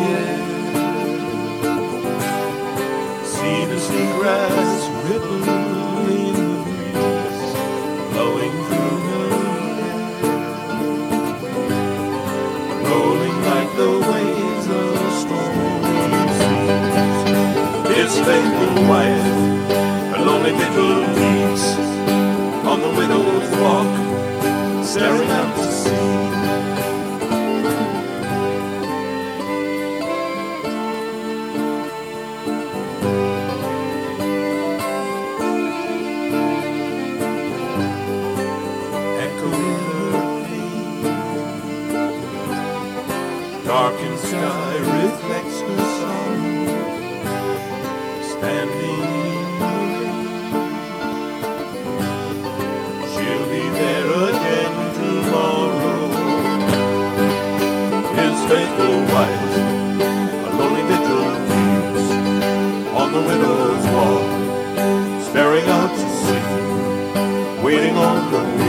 air. See the seagrass ripple in the breeze, blowing through her hair, rolling like the waves of stormy seas. His faithful wife, her lonely vigil keeps on the widow's walk, staring out to sea. Echoing her pain, darkened sky reflects her song, standing in the rain. She'll be there again tomorrow. His faithful wife, a lonely vigil keeps on the widow's walk, staring out to sea, waiting on the wind.